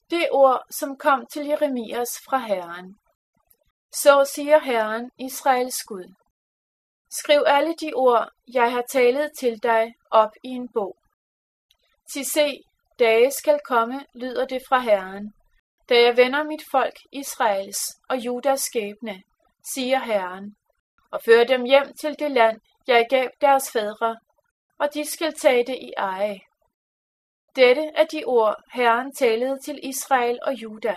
Det ord, som kom til Jeremias fra Herren. Så siger Herren, Israels Gud. Skriv alle de ord, jeg har talet til dig, op i en bog. Til se, dage skal komme, lyder det fra Herren, da jeg vender mit folk Israels og Judas skæbne, siger Herren, og fører dem hjem til det land, jeg gav deres fædre, og de skal tage det i eje. Dette er de ord, Herren talede til Israel og Juda.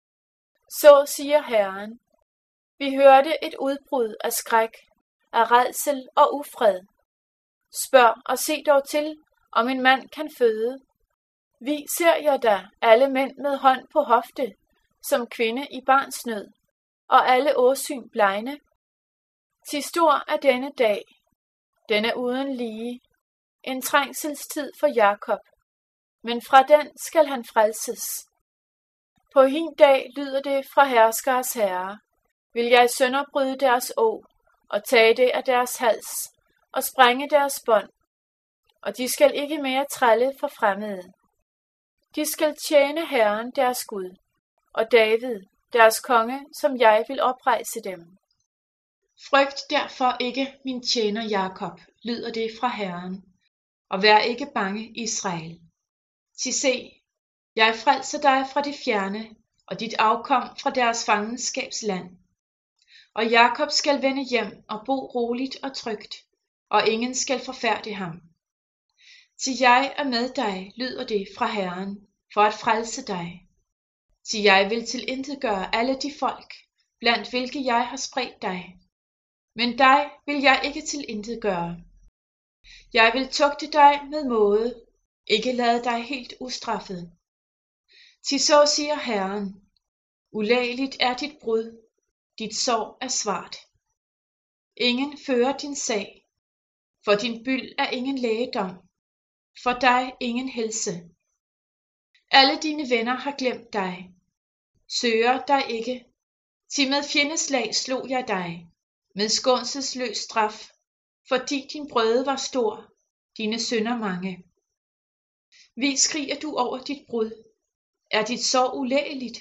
Så siger Herren, vi hørte et udbrud af skræk, af rædsel og ufred. Spørg og se dog til, om en mand kan føde. Vi ser jer da, alle mænd med hånd på hofte, som kvinde i barnsnød, og alle åsyn blegne. Til stor er denne dag, den er uden lige, en trængselstid for Jakob, men fra den skal han frelses. På hin dag lyder det fra herskers herre, vil jeg sønderbryde deres å, og tage det af deres hals, og sprænge deres bånd, og de skal ikke mere trælle for fremmede. De skal tjene Herren deres Gud, og David, deres konge, som jeg vil oprejse dem. Frygt derfor ikke, min tjener Jakob, lyder det fra Herren, og vær ikke bange, Israel. Til se, jeg frelser dig fra det fjerne, og dit afkom fra deres fangenskabsland. Og Jakob skal vende hjem og bo roligt og trygt, og ingen skal forfærde ham. Til jeg er med dig, lyder det fra Herren, for at frelse dig. Til jeg vil tilintetgøre alle de folk, blandt hvilke jeg har spredt dig. Men dig vil jeg ikke tilintetgøre. Jeg vil tugte dig med måde, ikke lade dig helt ustraffet. Til så siger Herren, ulægeligt er dit brud, dit sår er svart. Ingen fører din sag, for din byld er ingen lægedom, for dig ingen helse. Alle dine venner har glemt dig, søger dig ikke. Til med fjendeslag slog jeg dig, med skånselsløs straf, fordi din brøde var stor, dine synder mange. Wie skriger du over dit brud? Er dit sår ulægeligt?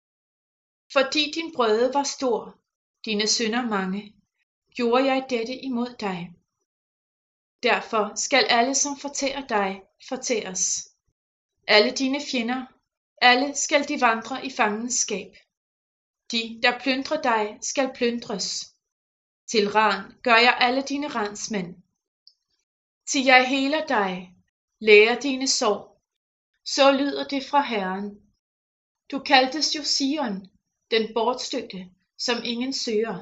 Fordi din brøde var stor, dine synder mange, gjorde jeg dette imod dig. Derfor skal alle, som fortærer dig, fortæres. Alle dine fjender, alle skal de vandre i fangenskab. De, der plyndrer dig, skal plyndres. Til ran gør jeg alle dine ransmænd. Til jeg heler dig, læger dine sår. Så lyder det fra Herren. Du kaldtes jo Sion, den bortstødte, som ingen søger.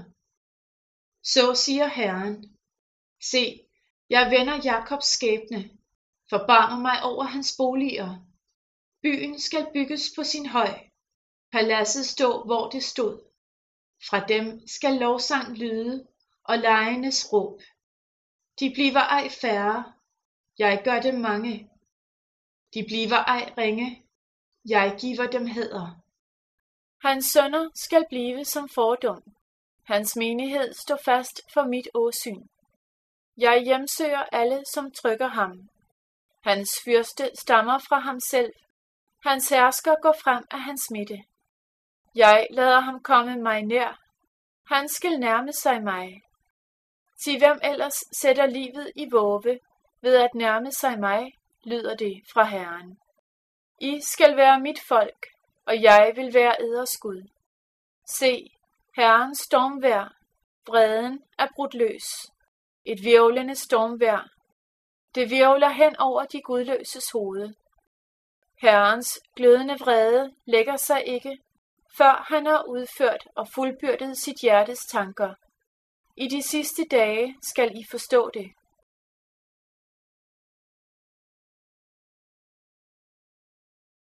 Så siger Herren, se, jeg vender Jakobs skæbne, forbarmer mig over hans boliger. Byen skal bygges på sin høj, paladset stå, hvor det stod. Fra dem skal lovsang lyde, og legenes råb. De bliver ej færre, jeg gør dem mange. De bliver ej ringe, jeg giver dem hæder. Hans sønner skal blive som fordum. Hans menighed står fast for mit åsyn. Jeg hjemsøger alle, som trykker ham. Hans fyrste stammer fra ham selv. Hans hersker går frem af hans midte. Jeg lader ham komme mig nær. Han skal nærme sig mig. Til hvem ellers sætter livet i våge ved at nærme sig mig, lyder det fra Herren. I skal være mit folk, og jeg vil være eders Gud. Se, Herrens stormvejr, vreden er brudt løs. Et hvirvlende stormvejr. Det hvirvler hen over de gudløses hoved. Herrens glødende vrede lægger sig ikke, før han har udført og fuldbyrdet sit hjertes tanker. I de sidste dage skal I forstå det.